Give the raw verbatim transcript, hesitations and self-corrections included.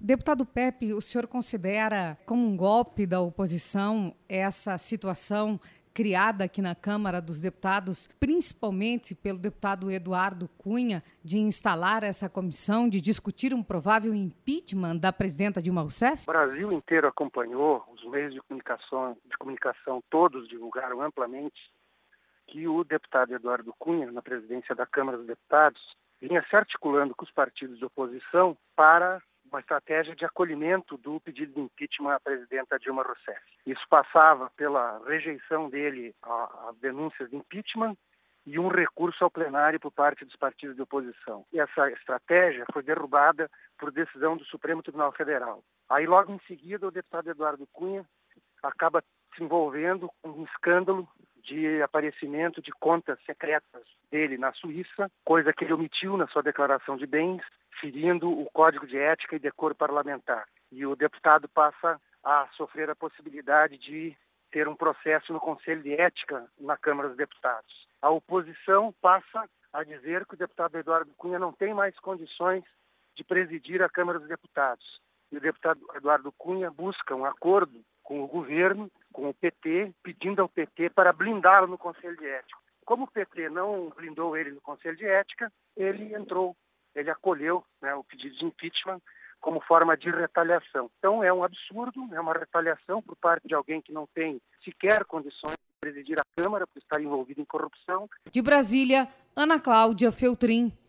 Deputado Pepe, o senhor considera como um golpe da oposição essa situação criada aqui na Câmara dos Deputados, principalmente pelo deputado Eduardo Cunha, de instalar essa comissão, de discutir um provável impeachment da presidenta Dilma Rousseff? O Brasil inteiro acompanhou, os meios de comunicação, de comunicação todos divulgaram amplamente que o deputado Eduardo Cunha, na presidência da Câmara dos Deputados, vinha se articulando com os partidos de oposição para uma estratégia de acolhimento do pedido de impeachment à presidenta Dilma Rousseff. Isso passava pela rejeição dele às denúncias de impeachment e um recurso ao plenário por parte dos partidos de oposição. E essa estratégia foi derrubada por decisão do Supremo Tribunal Federal. Aí, logo em seguida, o deputado Eduardo Cunha acaba se envolvendo com um escândalo de aparecimento de contas secretas dele na Suíça, coisa que ele omitiu na sua declaração de bens, ferindo o Código de Ética e Decoro Parlamentar. E o deputado passa a sofrer a possibilidade de ter um processo no Conselho de Ética na Câmara dos Deputados. A oposição passa a dizer que o deputado Eduardo Cunha não tem mais condições de presidir a Câmara dos Deputados. E o deputado Eduardo Cunha busca um acordo com o governo, com o P T, pedindo ao P T para blindá-lo no Conselho de Ética. Como o P T não blindou ele no Conselho de Ética, ele entrou, ele acolheu, né, o pedido de impeachment como forma de retaliação. Então é um absurdo, é uma retaliação por parte de alguém que não tem sequer condições de presidir a Câmara por estar envolvido em corrupção. De Brasília, Ana Cláudia Feltrin.